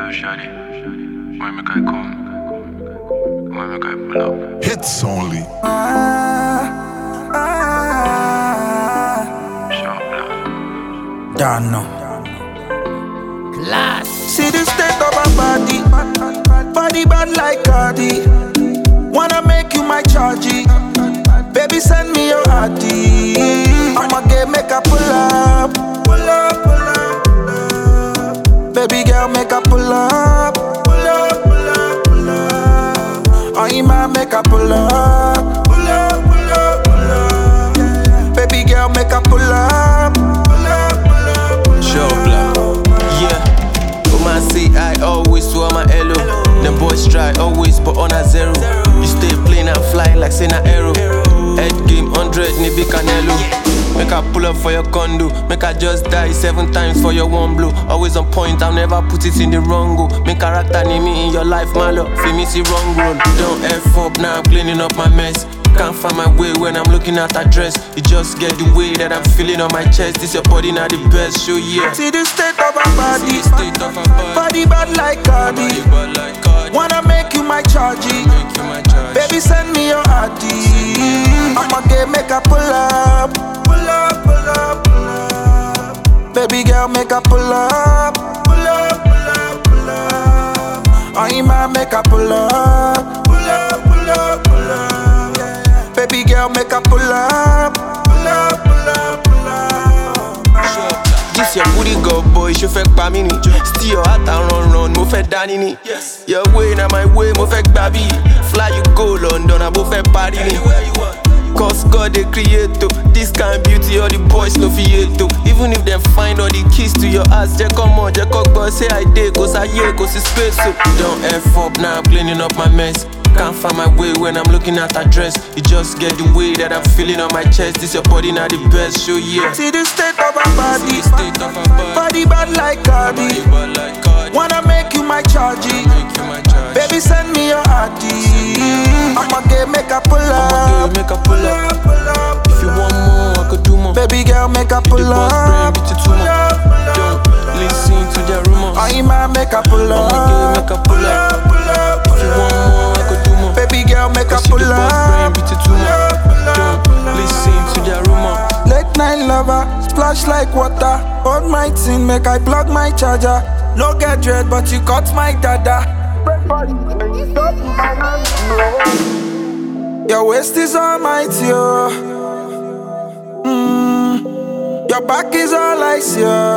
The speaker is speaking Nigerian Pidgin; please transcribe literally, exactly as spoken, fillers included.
Yo, shawty, when make I come? When make I pull up? Hits only. Ah, ah, Sharp blood. don't know. Class. See the state of my body, body bad like Cardi. Wanna make you my chargy. Baby, send me your I D. I'ma get make a pull up, pull up, pull up, pull up. Baby girl, make a pull up, pull up, pull up, pull up. Oh, you might make a pull up, pull up, pull up, pull up. Baby girl, make a pull up, pull up, pull up, pull up. Sure, blood. Yeah. Woman say I always swear my hello. The boys try always but on a zero. You stay plain and fly like say na arrow. Head game hundred ni big canelo. Make I pull up for your condo. Make I just die seven times for your one blow. Always on point, I'll never put it in the wrong go. Make character name me in your life, my love. Feel me see wrong road. Don't F up, now I'm cleaning up my mess. Can't find my way when I'm looking at a dress. You just get the way that I'm feeling on my chest. This your body not the best, show yeah. See the state of my body, See the state of our body. body bad like Cardi. Body bad like Cardi. Wanna make you my chargy. Make you my judge. Baby, send me your I D. I'ma get make a pull up, pull up, pull up, pull up. Baby girl, make a pull up, pull up, pull up, pull up. Oh, you might make a pull up, pull up, pull up, pull up. Baby girl, make a pull up, pull up, pull up, pull up. This your booty go boy, you fake pa mini. Steal your heart and run run, mo fake dani ni. Your way na my way, mo fake baby. Fly you go London, I mo fake party ni. Cause God they create to this kind of beauty, all the boys no fear to. Even if they find all the keys to your ass, just come on, just cock boy say I did, cause I yeah, cause it's space so. Don't F up, now I'm cleaning up my mess. Can't find my way when I'm looking at a dress. You just get the way that I'm feeling on my chest. This your body not the best, show yeah. See the state of my body, See the state of our body. body bad like Cardi. Body bad like Cardi. Wanna make you my chargy. Make you my judge. Baby, send me your I D. I'ma get make a pull I'ma up, get make a pull up. pull up. If you want more, I could do more. Baby girl, make a pull The boss up, brain beat it too pull much. up, pull up. Don't listen to their rumors. Oh, you might make a pull I'ma up, get make a pull up. pull up, If you want more, I could do more. Baby girl, make a Cause you pull the boss brain up, beat it too much. Don't listen to their rumor. late night lover, splash like water. Hold my tin, make I plug my charger. No get dread, but you cut my dada. Your waist is almighty, oh. Mm. Your back is all I see, oh.